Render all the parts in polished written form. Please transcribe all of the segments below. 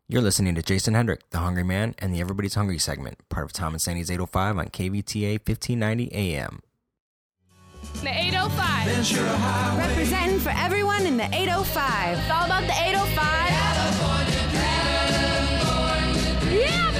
You're listening to Jason Hendrick, The Hungry Man, and the Everybody's Hungry segment, part of Tom and Sandy's 805 on KVTA 1590 AM. The 805. Representing for everyone in the 805. It's all about the 805. Yeah,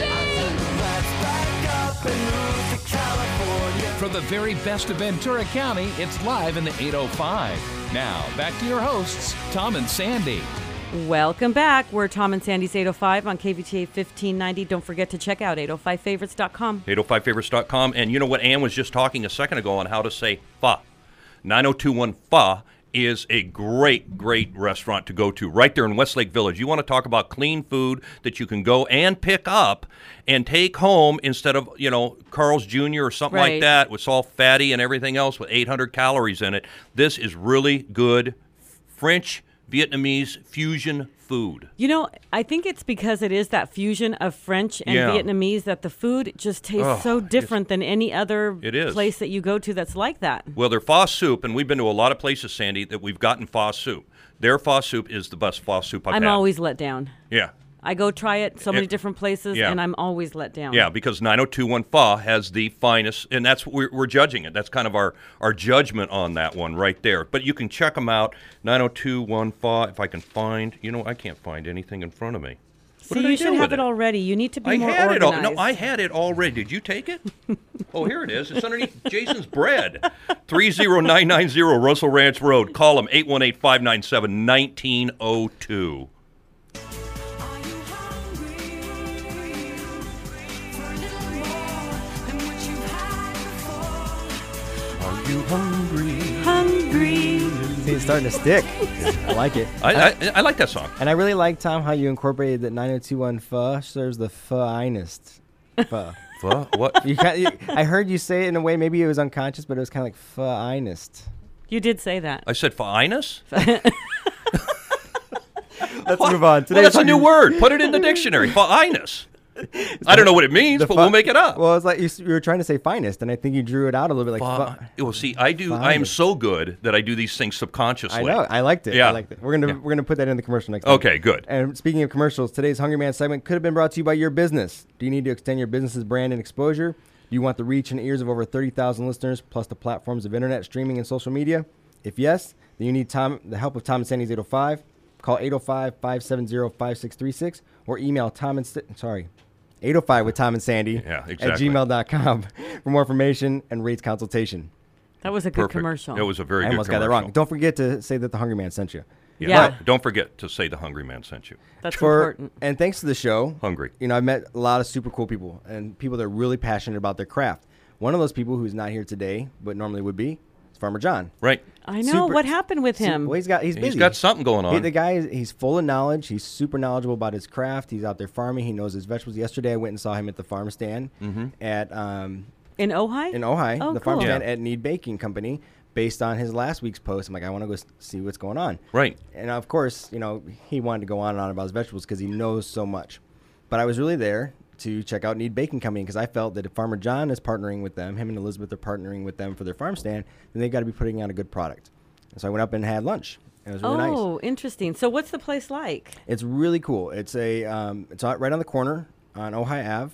baby! From the very best of Ventura County, it's live in the 805. Now, back to your hosts, Tom and Sandy. Welcome back. We're Tom and Sandy's 805 on KVTA 1590. Don't forget to check out 805favorites.com. 805favorites.com. And you know what Ann was just talking a second ago on how to say pho. 9021 Pho is a great, great restaurant to go to right there in Westlake Village. You want to talk about clean food that you can go and pick up and take home instead of, Carl's Jr. or something like that with all fatty and everything else with 800 calories in it. This is really good French Vietnamese fusion food. I think it's because it is that fusion of French and Vietnamese that the food just tastes so different than any other place that you go to that's like that. Well, their pho soup, and we've been to a lot of places, Sandy, that we've gotten pho soup. Their pho soup is the best pho soup I've had. I'm always let down. Yeah. I go try it so many different places, and I'm always let down. Yeah, because 9021 Pho has the finest, and that's we're judging it. That's kind of our judgment on that one right there. But you can check them out, 9021 Pho, if I can find, I can't find anything in front of me. So you should have it already. You need to be more organized. I had it already. Did you take it? Oh, here it is. It's underneath Jason's bread. 30990 Russell Ranch Road. Call them 818-597-1902. You hungry? See, it's starting to stick. I like it. I like that song. And I really like, Tom, how you incorporated that 9021 Pho serves the finest pho. Pho? What? I heard you say it in a way, maybe it was unconscious, but it was kind of like finest. You did say that. I said finest? Let's move on. Well, that's a new word. Put it in the dictionary. Finest. I don't know what it means, but we'll make it up. Well, it's like you were trying to say finest, and I think you drew it out a little bit like well, see, I am so good that I do these things subconsciously. I know. I liked it. Yeah. I liked it. We're gonna put that in the commercial next time. Okay, good. And speaking of commercials, today's Hungry Man segment could have been brought to you by your business. Do you need to extend your business's brand and exposure? Do you want the reach and ears of over 30,000 listeners, plus the platforms of internet, streaming, and social media? If yes, then you need the help of Tom and Sandy's 805. Call 805-570-5636 or email 805 with Tom and Sandy at gmail.com for more information and rates consultation. That was a good commercial. It was a very good commercial. I almost got that wrong. Don't forget to say that the Hungry Man sent you. Yeah. Don't forget to say the Hungry Man sent you. That's important. And thanks to the show, Hungry. I've met a lot of super cool people and people that are really passionate about their craft. One of those people who's not here today, but normally would be, is Farmer John. Right. I know. What happened with him? Well, he's busy. He's got something going on. The guy, he's full of knowledge. He's super knowledgeable about his craft. He's out there farming. He knows his vegetables. Yesterday, I went and saw him at the farm stand at in Ojai? In Ojai, oh, the cool. farm stand at Need Baking Company. Based on his last week's post, I'm like, I want to go see what's going on. Right. And of course, he wanted to go on and on about his vegetables because he knows so much. But I was really there to check out Need Baking Company because I felt that if Farmer John is partnering with them, him and Elizabeth are partnering with them for their farm stand, then they got to be putting out a good product. And so I went up and had lunch. It was really nice. Oh, interesting. So what's the place like? It's really cool. It's it's right on the corner on Ojai Ave,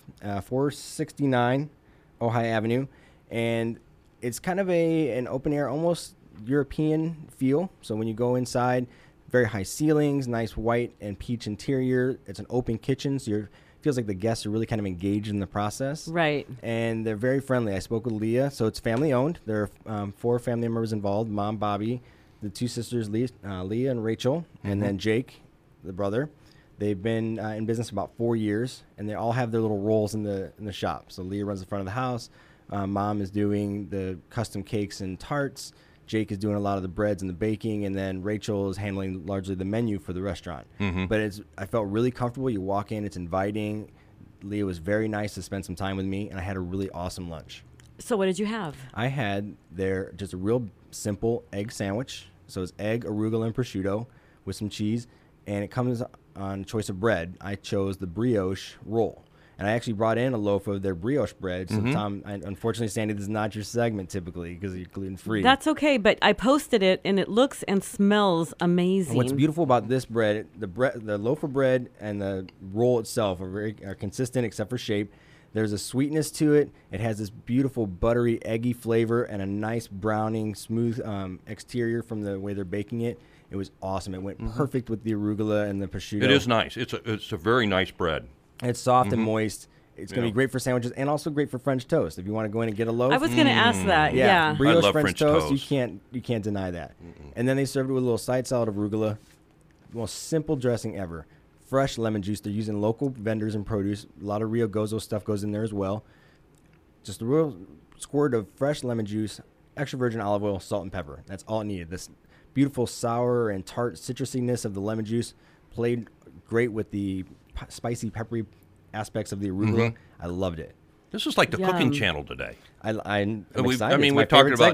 469 Ojai Avenue, and it's kind of an open air, almost European feel. So when you go inside, very high ceilings, nice white and peach interior. It's an open kitchen, so it feels like the guests are really kind of engaged in the process. Right. And they're very friendly. I spoke with Leah, so it's family owned. There are 4 family members involved: Mom, Bobby, the 2 sisters, Leah and Rachel, and then Jake, the brother. They've been in business about 4 years, and they all have their little roles in the shop. So Leah runs the front of the house. Mom is doing the custom cakes and tarts. Jake is doing a lot of the breads and the baking, and then Rachel is handling largely the menu for the restaurant. But I felt really comfortable. You walk in, it's inviting. Leah was very nice to spend some time with me, and I had a really awesome lunch. So what did you have? I had just a real simple egg sandwich. So it's egg, arugula, and prosciutto with some cheese, and it comes on choice of bread. I chose the brioche roll. And I actually brought in a loaf of their brioche bread. So, Tom, unfortunately, Sandy, this is not your segment typically because you're gluten-free. That's okay, but I posted it, and it looks and smells amazing. And what's beautiful about this bread, the loaf of bread and the roll itself are consistent except for shape. There's a sweetness to it. It has this beautiful buttery, eggy flavor and a nice browning, smooth exterior from the way they're baking it. It was awesome. It went perfect with the arugula and the prosciutto. It is nice. It's a very nice bread. It's soft and moist. It's going to be great for sandwiches and also great for French toast. If you want to go in and get a loaf. I was going to ask that. Yeah. Brioche I love French toast. You can't deny that. And then they served it with a little side salad of arugula. Most simple dressing ever. Fresh lemon juice. They're using local vendors and produce. A lot of Rio Gozo stuff goes in there as well. Just a real squirt of fresh lemon juice, extra virgin olive oil, salt, and pepper. That's all it needed. This beautiful sour and tart citrusiness of the lemon juice played great with the spicy, peppery aspects of the arugula. I loved it. This is like the cooking channel today. I'm excited. I mean, we're talking about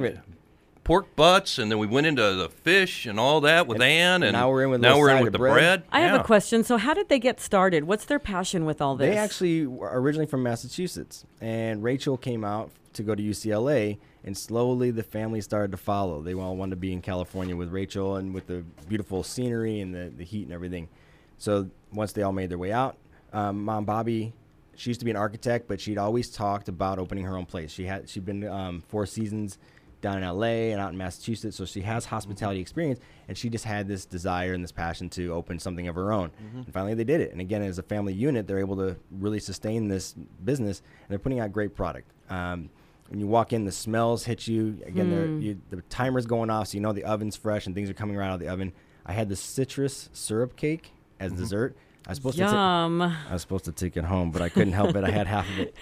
pork butts, and then we went into the fish and all that with Ann, and now we're in with the bread. I have a question. So how did they get started? What's their passion with all this? They actually were originally from Massachusetts, and Rachel came out to go to UCLA, and slowly the family started to follow. They all wanted to be in California with Rachel and with the beautiful scenery and the heat and everything. So once they all made their way out, Mom Bobby, she used to be an architect, but she'd always talked about opening her own place. She'd been 4 seasons down in LA and out in Massachusetts, so she has hospitality experience, and she just had this desire and this passion to open something of her own. And finally they did it. And again, as a family unit, they're able to really sustain this business, and they're putting out great product. When you walk in, the smells hit you. Again, the timer's going off, so you know the oven's fresh and things are coming right out of the oven. I had the citrus syrup cake as dessert. I was supposed to take it home, but I couldn't help it. I had half of it.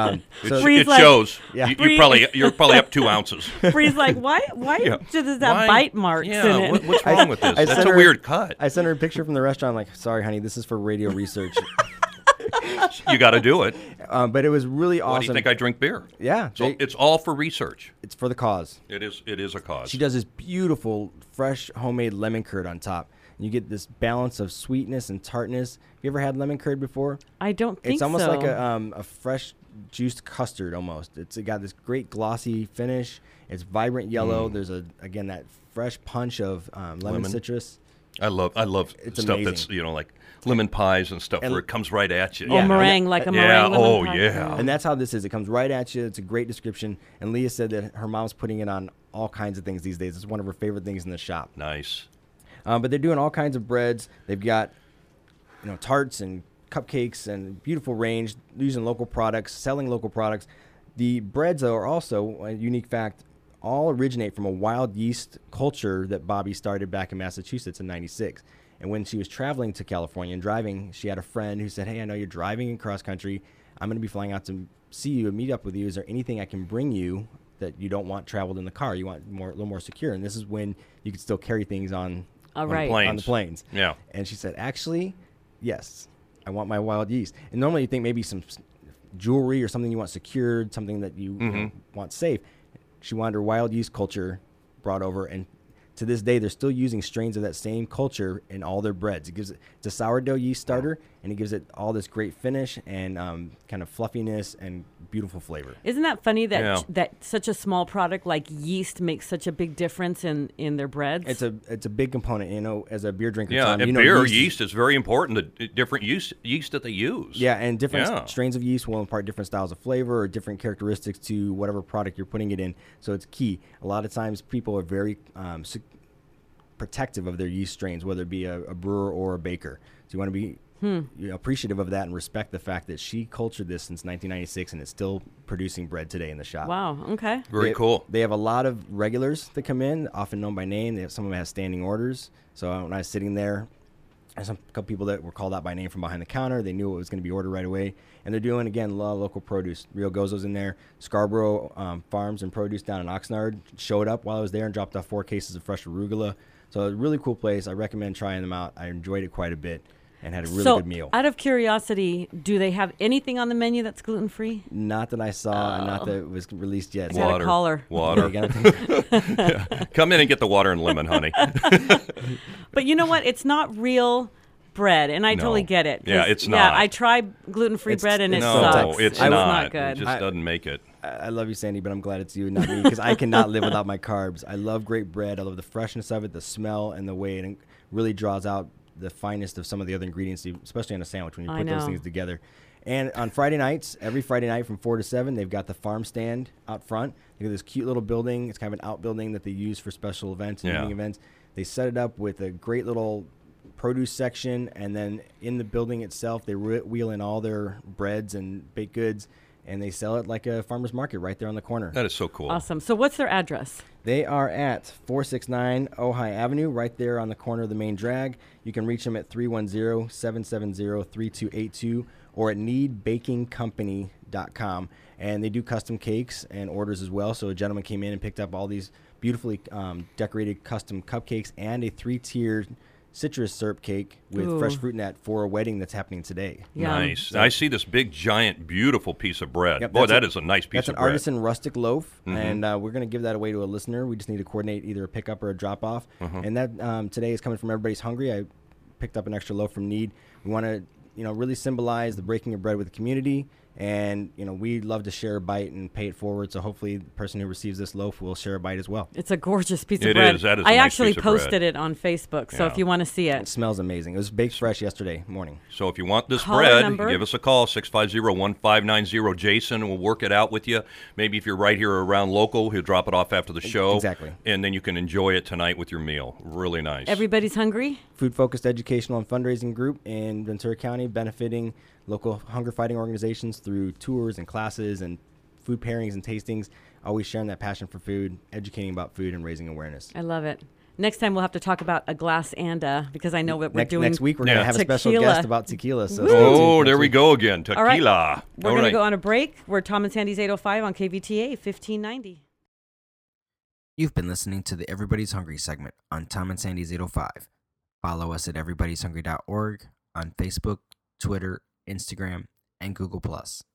It shows. Yeah. You're probably up 2 ounces. Bree's like, why does that bite marks in it? What's wrong with this? That's a weird cut. I sent her a picture from the restaurant. I'm like, sorry, honey, this is for radio research. You got to do it. But it was really awesome. Why do you think I drink beer? Yeah. It's all for research. It's for the cause. It is a cause. She does this beautiful, fresh, homemade lemon curd on top. You get this balance of sweetness and tartness. Have you ever had lemon curd before? I don't think so. It's almost like a fresh juiced custard almost. It got this great glossy finish. It's vibrant yellow. There's that fresh punch of lemon citrus. I love it's stuff amazing. That's like lemon pies and stuff where it comes right at you. Meringue, like a meringue lemon pie. Yeah. And that's how this is. It comes right at you. It's a great description. And Leah said that her mom's putting it on all kinds of things these days. It's one of her favorite things in the shop. Nice. But they're doing all kinds of breads. They've got, tarts and cupcakes and beautiful range, using local products, selling local products. The breads are also, a unique fact, all originate from a wild yeast culture that Bobby started back in Massachusetts in '96. And when she was traveling to California and driving, she had a friend who said, hey, I know you're driving in cross country. I'm going to be flying out to see you and meet up with you. Is there anything I can bring you that you don't want traveled in the car? You want a little more secure. And this is when you could still carry things on the planes. Yeah. And she said, actually, yes, I want my wild yeast. And normally you think maybe some jewelry or something you want secured, something that you want safe. She wanted her wild yeast culture brought over, and to this day, they're still using strains of that same culture in all their breads. It's a sourdough yeast starter, and it gives it all this great finish and kind of fluffiness and beautiful flavor. Isn't that funny that that such a small product like yeast makes such a big difference in their breads? It's a big component, as a beer drinker. Yeah, Tom, and beer yeast is very important. The different yeast that they use. Yeah, and different strains of yeast will impart different styles of flavor or different characteristics to whatever product you're putting it in. So it's key. A lot of times people are very protective of their yeast strains, whether it be a brewer or a baker. So you want to be appreciative of that and respect the fact that she cultured this since 1996 and is still producing bread today in the shop. Wow, okay. Very cool. They have a lot of regulars that come in, often known by name. Some of them have standing orders. So when I was sitting there, there's a couple people that were called out by name from behind the counter. They knew what was going to be ordered right away. And they're doing, again, a lot of local produce. Rio Gozo's in there. Scarborough Farms and Produce down in Oxnard showed up while I was there and dropped off 4 cases of fresh arugula. So a really cool place. I recommend trying them out. I enjoyed it quite a bit and had a really good meal. Out of curiosity, do they have anything on the menu that's gluten-free? Not that I saw, and not that it was released yet. I got a caller. Water. Come in and get the water and lemon, honey. But you know what? It's not real bread, and I totally get it. Yeah, it's not. Yeah, I tried gluten-free bread, and it sucks. No, it's not good. It just doesn't make it. I love you, Sandy, but I'm glad it's you and not me because I cannot live without my carbs. I love great bread. I love the freshness of it, the smell, and the way it really draws out the finest of some of the other ingredients, especially on a sandwich when you put those things together. And on Friday nights, every Friday night from 4 to 7, they've got the farm stand out front. They got this cute little building. It's kind of an outbuilding that they use for special events and evening events. They set it up with a great little produce section, and then in the building itself, they wheel in all their breads and baked goods, and they sell it like a farmer's market right there on the corner. That is so cool. Awesome. So what's their address? They are at 469 Ojai Avenue, right there on the corner of the main drag. You can reach them at 310-770-3282 or at needbakingcompany.com. And they do custom cakes and orders as well. So a gentleman came in and picked up all these beautifully decorated custom cupcakes and a 3-tiered citrus syrup cake with fresh fruit net for a wedding that's happening today. Nice. So, I see this big, giant, beautiful piece of bread. Yep, boy, that is a nice piece of bread. That's an artisan rustic loaf, and we're going to give that away to a listener. We just need to coordinate either a pickup or a drop-off. And that today is coming from Everybody's Hungry. I picked up an extra loaf from Need. We want to really symbolize the breaking of bread with the community. And, we love to share a bite and pay it forward. So hopefully the person who receives this loaf will share a bite as well. It's a gorgeous piece of bread. It is. That is I a nice actually piece of posted bread. it on Facebook. So if you want to see it. It smells amazing. It was baked fresh yesterday morning. So if you want this Call bread, give us a call, 650-1590. Jason will work it out with you. Maybe if you're right here around local, he'll drop it off after the show. Exactly. And then you can enjoy it tonight with your meal. Really nice. Everybody's Hungry? Food-focused educational and fundraising group in Ventura County, benefiting local hunger fighting organizations through tours and classes and food pairings and tastings, always sharing that passion for food, educating about food, and raising awareness. I love it. Next time we'll have to talk about a glass and because I know what we're doing. Next week we're going to have a special guest about tequila. So there we go again. Tequila. All right. We're going to go on a break. We're Tom and Sandy's 805 on KVTA 1590. You've been listening to the Everybody's Hungry segment on Tom and Sandy's 805. Follow us at everybody'shungry.org on Facebook, Twitter, Instagram, and Google+.